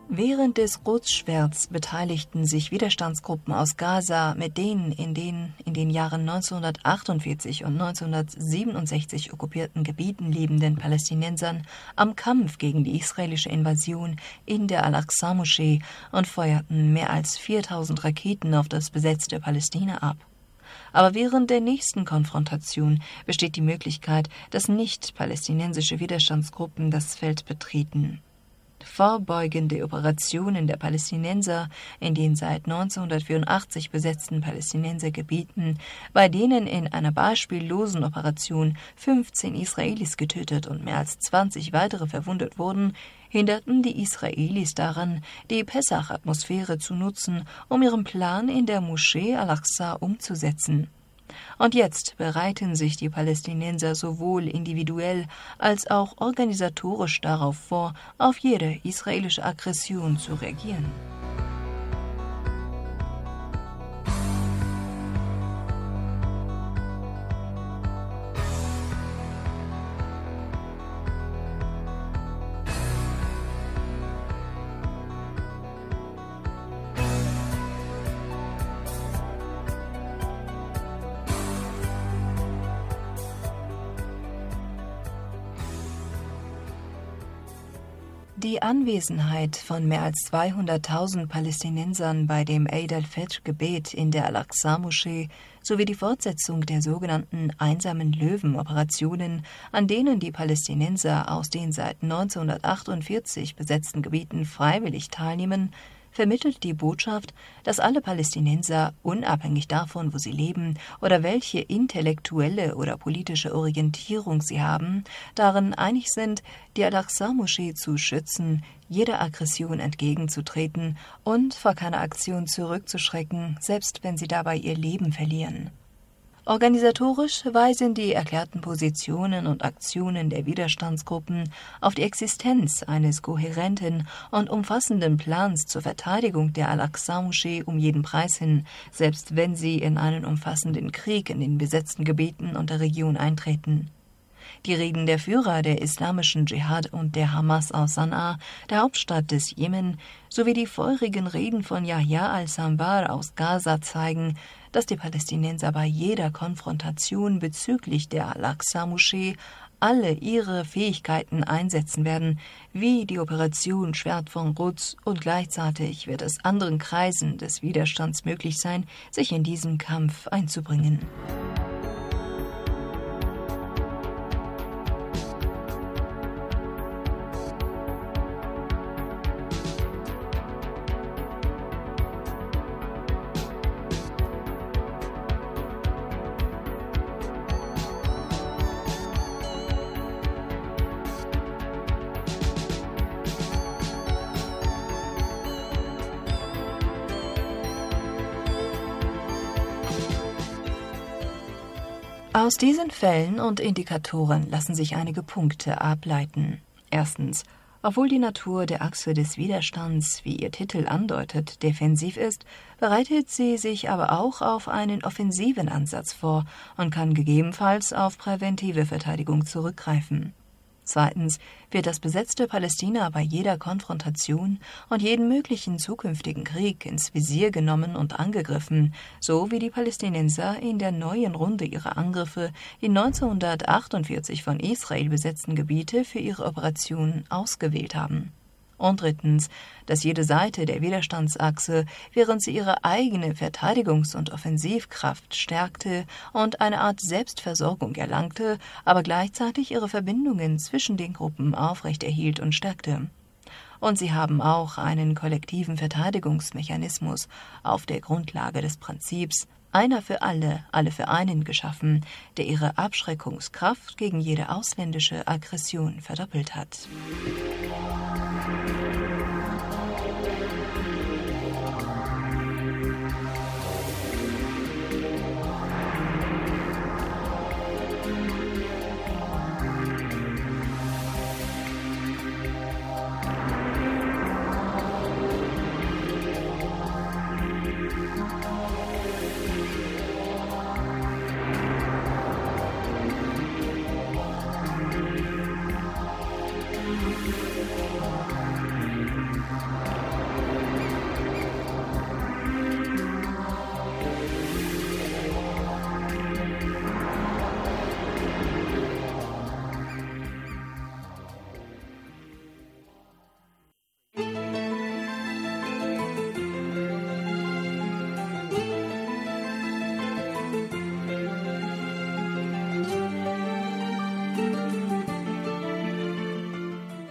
Während des Quds-Schwerts beteiligten sich Widerstandsgruppen aus Gaza mit den in den in den Jahren neunzehnhundertachtundvierzig und neunzehnhundertsiebenundsechzig okkupierten Gebieten lebenden Palästinensern am Kampf gegen die israelische Invasion in der Al-Aqsa-Moschee und feuerten mehr als viertausend Raketen auf das besetzte Palästina ab. Aber während der nächsten Konfrontation besteht die Möglichkeit, dass nicht-palästinensische Widerstandsgruppen das Feld betreten. Vorbeugende Operationen der Palästinenser in den seit neunzehnhundertvierundachtzig besetzten Palästinensergebieten, bei denen in einer beispiellosen Operation fünfzehn Israelis getötet und mehr als zwanzig weitere verwundet wurden, hinderten die Israelis daran, die Pessach-Atmosphäre zu nutzen, um ihren Plan in der Moschee Al-Aqsa umzusetzen. Und jetzt bereiten sich die Palästinenser sowohl individuell als auch organisatorisch darauf vor, auf jede israelische Aggression zu reagieren. Die Anwesenheit von mehr als zweihunderttausend Palästinensern bei dem Eid al-Fitr-Gebet in der Al-Aqsa-Moschee sowie die Fortsetzung der sogenannten einsamen Löwen-Operationen, an denen die Palästinenser aus den seit neunzehnhundertachtundvierzig besetzten Gebieten freiwillig teilnehmen, vermittelt die Botschaft, dass alle Palästinenser, unabhängig davon, wo sie leben oder welche intellektuelle oder politische Orientierung sie haben, darin einig sind, die Al-Aqsa-Moschee zu schützen, jeder Aggression entgegenzutreten und vor keiner Aktion zurückzuschrecken, selbst wenn sie dabei ihr Leben verlieren. Organisatorisch weisen die erklärten Positionen und Aktionen der Widerstandsgruppen auf die Existenz eines kohärenten und umfassenden Plans zur Verteidigung der Al-Aqsa-Moschee um jeden Preis hin, selbst wenn sie in einen umfassenden Krieg in den besetzten Gebieten und der Region eintreten. Die Reden der Führer der islamischen Dschihad und der Hamas aus Sanaa, der Hauptstadt des Jemen, sowie die feurigen Reden von Yahya al-Sanbar aus Gaza zeigen, dass die Palästinenser bei jeder Konfrontation bezüglich der Al-Aqsa-Moschee alle ihre Fähigkeiten einsetzen werden, wie die Operation Schwert von Quds, und gleichzeitig wird es anderen Kreisen des Widerstands möglich sein, sich in diesen Kampf einzubringen. Aus diesen Fällen und Indikatoren lassen sich einige Punkte ableiten. Erstens, obwohl die Natur der Achse des Widerstands, wie ihr Titel andeutet, defensiv ist, bereitet sie sich aber auch auf einen offensiven Ansatz vor und kann gegebenenfalls auf präventive Verteidigung zurückgreifen. Zweitens wird das besetzte Palästina bei jeder Konfrontation und jeden möglichen zukünftigen Krieg ins Visier genommen und angegriffen, so wie die Palästinenser in der neuen Runde ihrer Angriffe die neunzehnhundertachtundvierzig von Israel besetzten Gebiete für ihre Operation ausgewählt haben. Und drittens, dass jede Seite der Widerstandsachse, während sie ihre eigene Verteidigungs- und Offensivkraft stärkte und eine Art Selbstversorgung erlangte, aber gleichzeitig ihre Verbindungen zwischen den Gruppen aufrechterhielt und stärkte. Und sie haben auch einen kollektiven Verteidigungsmechanismus auf der Grundlage des Prinzips einer für alle, alle für einen geschaffen, der ihre Abschreckungskraft gegen jede ausländische Aggression verdoppelt hat.
Thank you.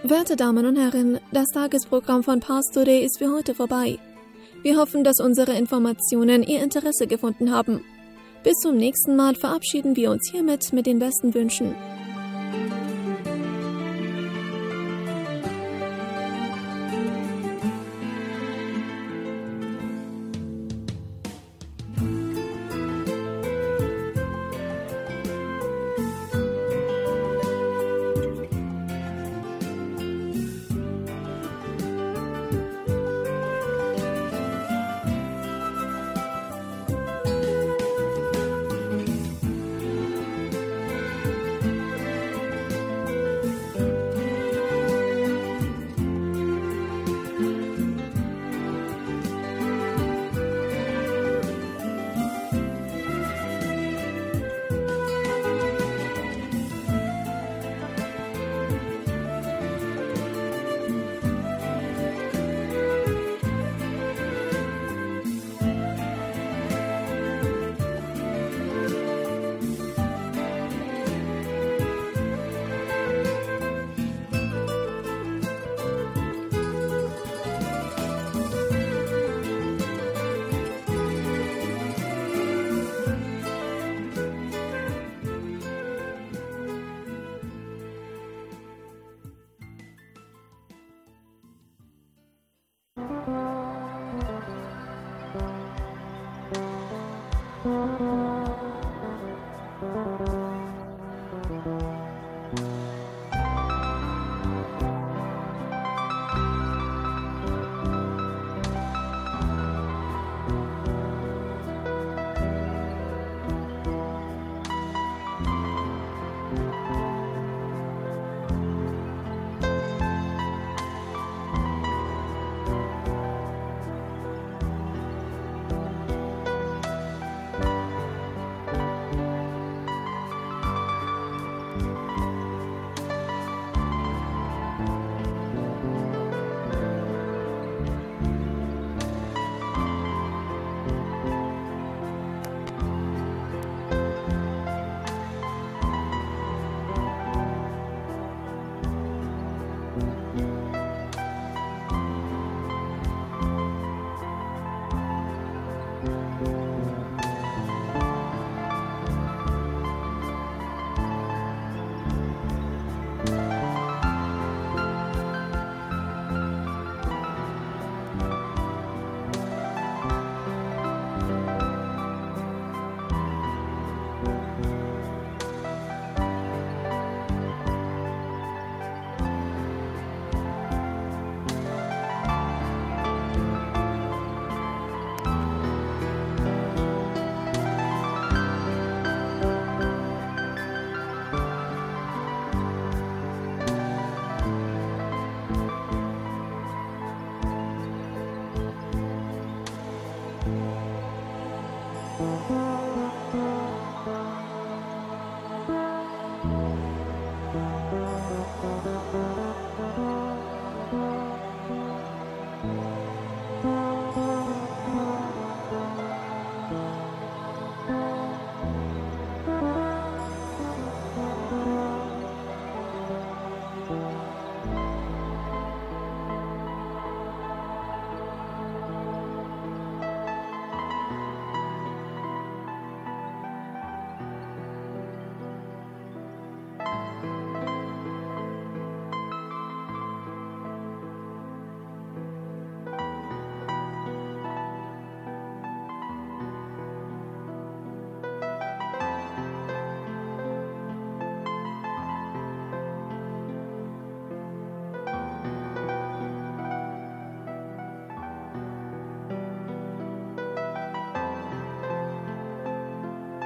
Werte Damen und Herren, das Tagesprogramm von Pars Today ist für heute vorbei. Wir hoffen, dass unsere Informationen Ihr Interesse gefunden haben. Bis zum nächsten Mal verabschieden wir uns hiermit mit den besten Wünschen.